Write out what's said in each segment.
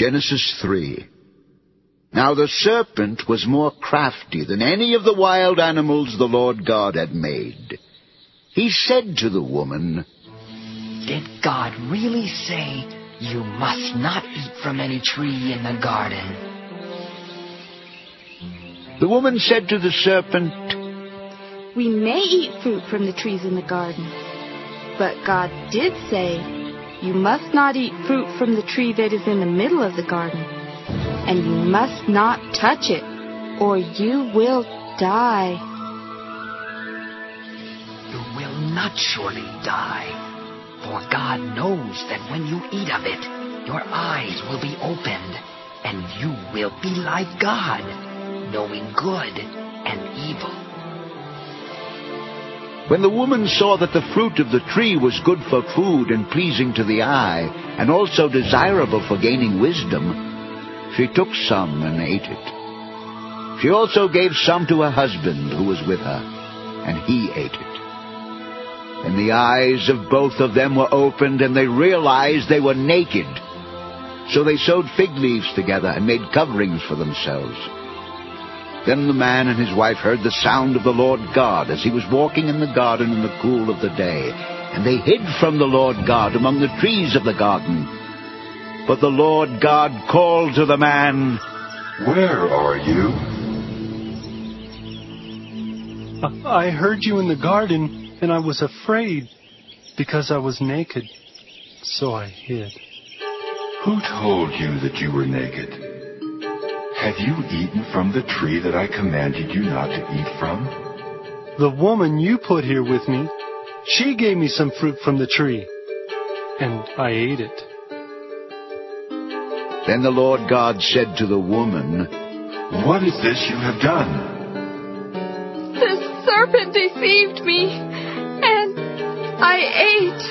Genesis 3. Now the serpent was more crafty than any of the wild animals the Lord God had made. He said to the woman, "Did God really say you must not eat from any tree in the garden?" The woman said to the serpent, "We may eat fruit from the trees in the garden, but God did say, you must not eat fruit from the tree that is in the middle of the garden, and you must not touch it, or you will die." You will not surely die, for God knows that when you eat of it, your eyes will be opened, and you will be like God, knowing good and evil. When the woman saw that the fruit of the tree was good for food and pleasing to the eye, and also desirable for gaining wisdom, she took some and ate it. She also gave some to her husband who was with her, and he ate it. And the eyes of both of them were opened, and they realized they were naked. So they sewed fig leaves together and made coverings for themselves. Then the man and his wife heard the sound of the Lord God as he was walking in the garden in the cool of the day. And they hid from the Lord God among the trees of the garden. But the Lord God called to the man, "Where are you?" "I heard you in the garden, and I was afraid because I was naked, so I hid." "Who told you that you were naked? Have you eaten from the tree that I commanded you not to eat from?" "The woman you put here with me, she gave me some fruit from the tree, and I ate it." Then the Lord God said to the woman, "What is this you have done?" "The serpent deceived me, and I ate."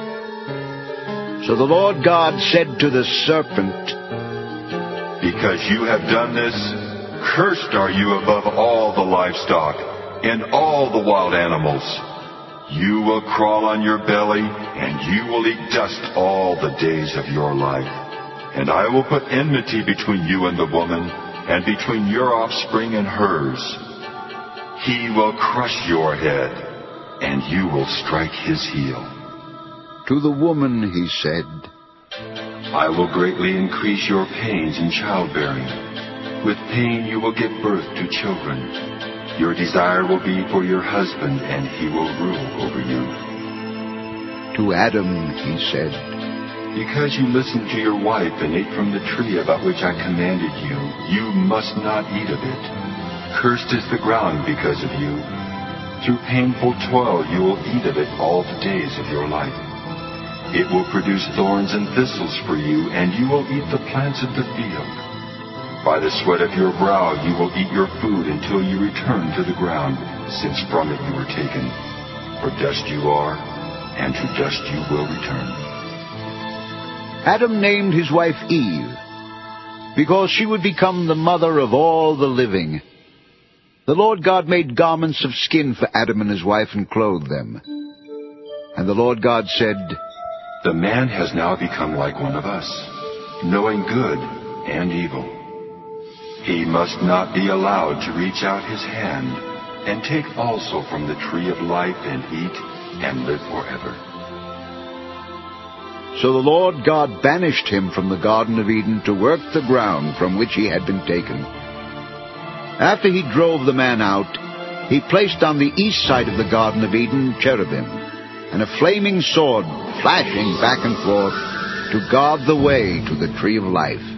So the Lord God said to the serpent, "Because you have done this, cursed are you above all the livestock and all the wild animals. You will crawl on your belly, and you will eat dust all the days of your life. And I will put enmity between you and the woman, and between your offspring and hers. He will crush your head, and you will strike his heel." To the woman he said, "I will greatly increase your pains in childbearing. With pain you will give birth to children. Your desire will be for your husband, and he will rule over you." To Adam he said, "Because you listened to your wife and ate from the tree about which I commanded you, you must not eat of it. Cursed is the ground because of you. Through painful toil you will eat of it all the days of your life. It will produce thorns and thistles for you, and you will eat the plants of the field. By the sweat of your brow you will eat your food until you return to the ground, since from it you were taken. For dust you are, and to dust you will return." Adam named his wife Eve, because she would become the mother of all the living. The Lord God made garments of skin for Adam and his wife and clothed them. And the Lord God said, "The man has now become like one of us, knowing good and evil. He must not be allowed to reach out his hand and take also from the tree of life and eat and live forever." So the Lord God banished him from the Garden of Eden to work the ground from which he had been taken. After he drove the man out, he placed on the east side of the Garden of Eden cherubim, and a flaming sword flashing back and forth to guard the way to the tree of life.